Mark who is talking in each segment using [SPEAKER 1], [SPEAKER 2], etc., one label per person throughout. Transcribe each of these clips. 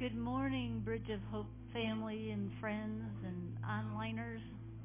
[SPEAKER 1] Good morning, Bridge of Hope family and friends and onliners.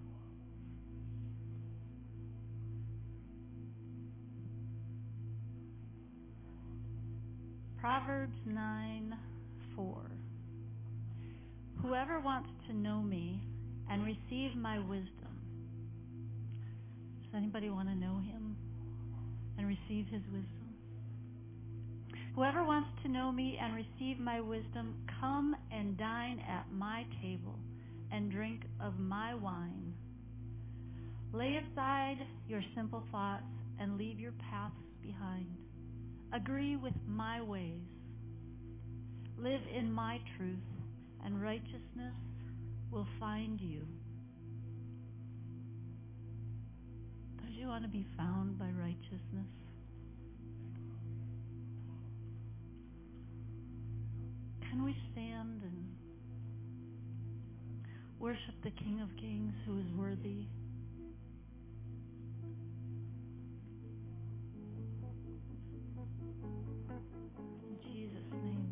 [SPEAKER 1] Proverbs 9:4. Whoever wants to know me and receive my wisdom. Does anybody want to know him and receive his wisdom? Whoever wants to know me and receive my wisdom, come and dine at my table and drink of my wine. Lay aside your simple thoughts and leave your paths behind. Agree with my ways. Live in my truth, and righteousness will find you. Don't you want to be found by righteousness? Can we stand and worship the King of Kings who is worthy? In Jesus' name.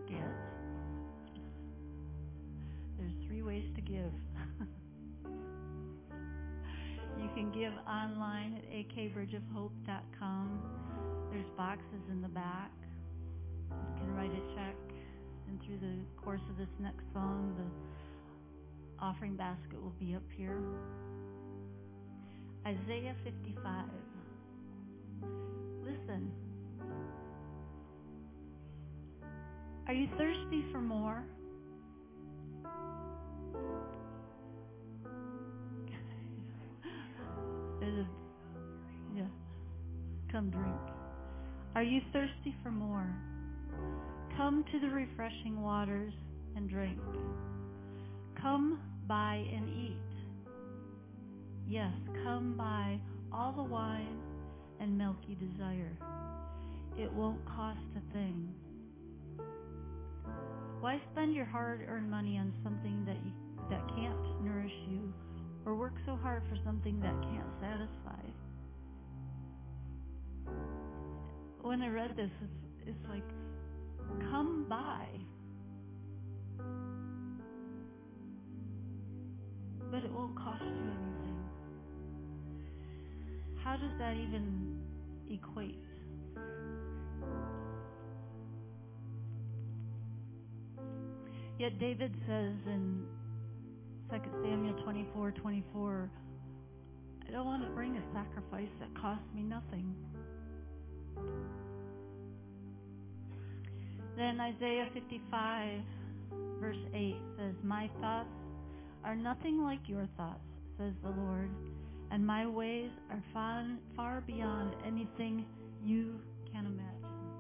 [SPEAKER 1] forget, there's 3 ways to give. You can give online at akbridgeofhope.com. There's boxes in the back. You can write a check, and through the course of this next song, the offering basket will be up here. Isaiah 55. Listen. Are you thirsty for more? Yeah. Come drink. Are you thirsty for more? Come to the refreshing waters and drink. Come buy and eat. Yes, come buy all the wine and milk you desire. It won't cost a thing. Why spend your hard-earned money on something that can't nourish you, or work so hard for something that can't satisfy? When I read this, it's like, come buy. But it won't cost you anything. How does that even equate? Yet David says in 2 Samuel 24:24, I don't want to bring a sacrifice that costs me nothing. Then Isaiah 55 verse 8 says, my thoughts are nothing like your thoughts, says the Lord, and my ways are far beyond anything you can imagine.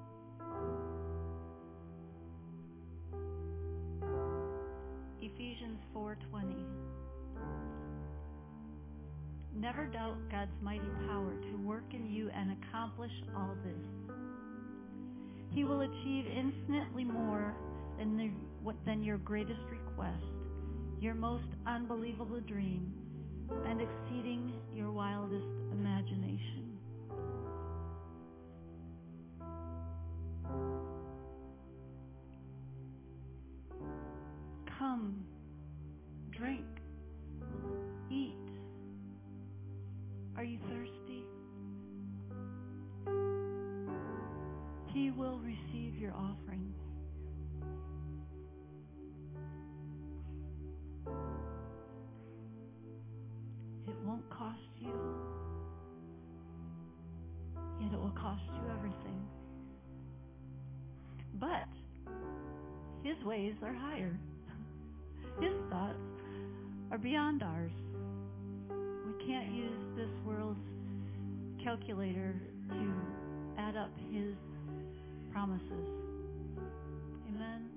[SPEAKER 1] Ephesians 4:20. Never doubt God's mighty power to work in you and accomplish all this. He will achieve infinitely more than your greatest request, your most unbelievable dream, and exceeding your wildest imagination. Come, drink, eat. Are you thirsty? He will receive your offering. It won't cost you, yet it will cost you everything. But His ways are higher. His thoughts are beyond ours. We can't use this world's calculator to add up His promises. Amen?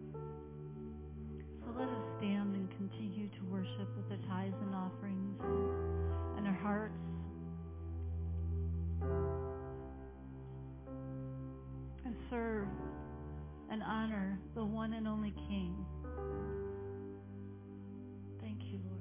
[SPEAKER 1] So let us stand and continue to worship with the tithes and offerings and our hearts. And serve and honor the one and only King. Thank you, Lord.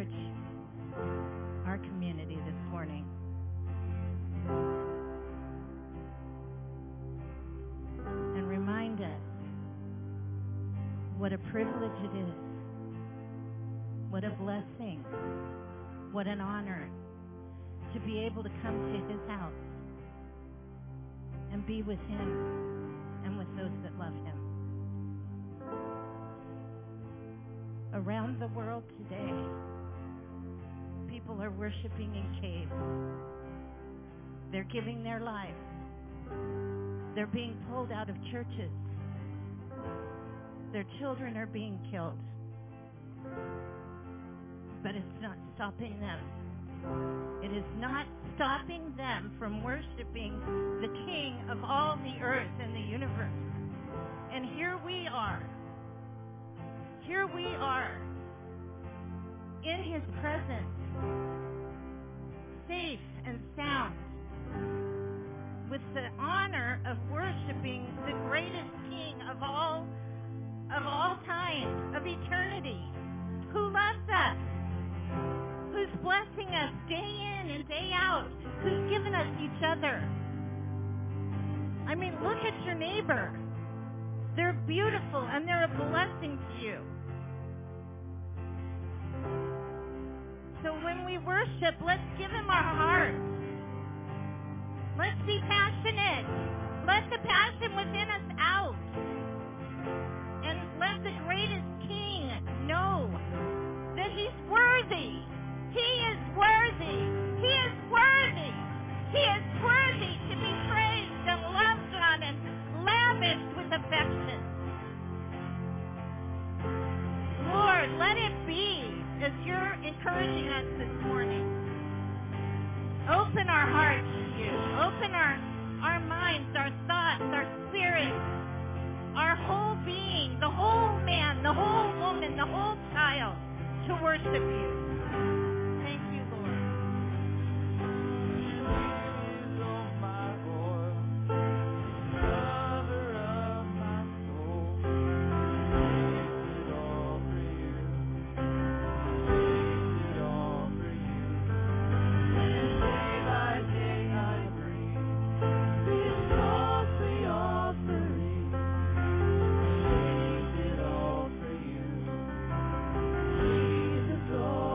[SPEAKER 2] encourage our community this morning. And remind us what a privilege it is, what a blessing, what an honor to be able to come to his house and be with him and with those that love him. Around the world today, people are worshiping in caves. They're giving their lives. They're being pulled out of churches. Their children are being killed. But it's not stopping them. It is not stopping them from worshiping the King of all the earth and the universe. And here we are. Here we are in his presence, safe and sound, with the honor of worshiping the greatest King of all time, of eternity, who loves us, who's blessing us day in and day out, who's given us each other. I mean, look at your neighbor. They're beautiful and they're a blessing to you. So when we worship, let's give him our hearts. Let's be passionate. Let the passion within us out. And let the greatest King know that he's worthy. He is worthy. He is worthy. He is worthy to be praised and loved on and lavished with affection. Lord, let it be as you're encouraging us this morning. Open our hearts to you. Open our minds, our thoughts, our spirits, our whole being, the whole man, the whole woman, the whole child to worship you. Thank you, Lord.
[SPEAKER 3] Jesus,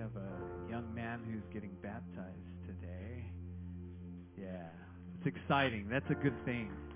[SPEAKER 3] have a young man who's getting baptized today. Yeah, it's exciting. That's a good thing.